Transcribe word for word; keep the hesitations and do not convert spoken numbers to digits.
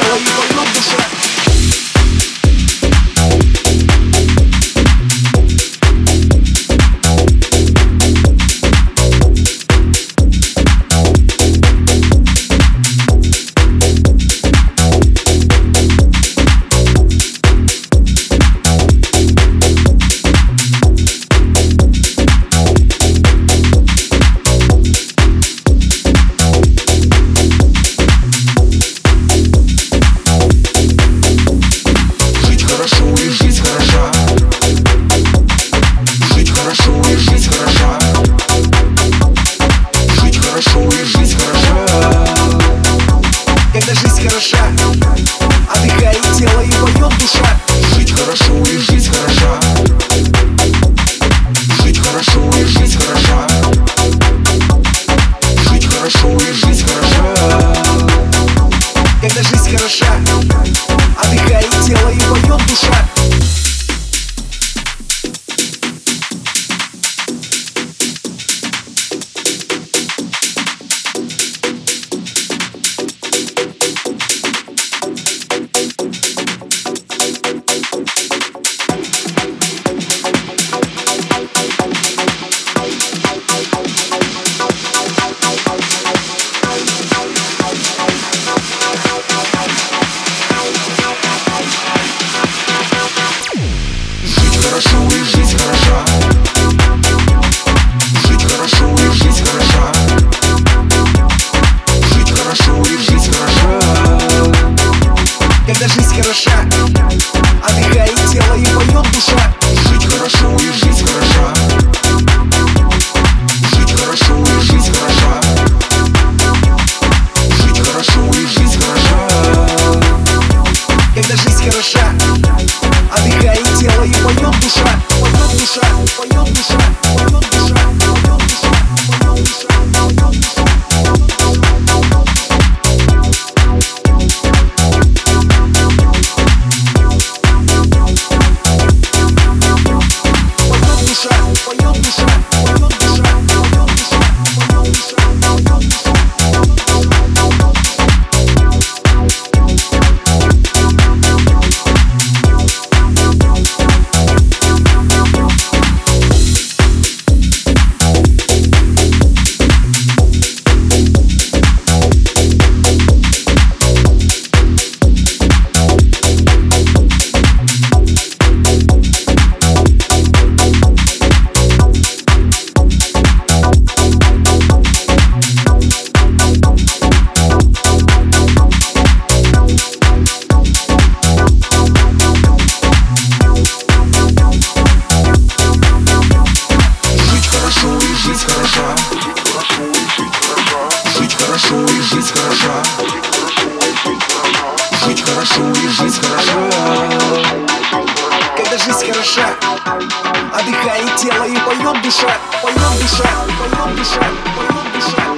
тело и поет душа. Когда жизнь хороша, отдыхает тело и поет душа. Жить хорошо и жизнь хороша. Жить хорошо и жизнь хороша. Жить хорошо и жизнь хороша. Когда жизнь хороша, отдыхает тело и поет душа. Хорошо и жизнь хороша. Жить хорошо и жизнь хороша. Жить хорошо и жизнь хороша. Когда жизнь хороша, отдыхает тело и поет душа. Жить хорошо и жизнь хороша. Жить хорошо и жизнь хороша. Жить хорошо и жизнь хороша. Когда жизнь хороша, отдыхает тело и поет душа. Поет душа, поет душа, поет душа, поет душа, поет душа, поет душа. Поет душа, поет душа, поет душа, поет душа, поет душа, поет душа. Жить хорошо и жизнь хороша. Жить хорошо и жизнь хороша. Когда жизнь хороша, отдыхает тело и поет душа. Поет душа, поет душа, поет душа.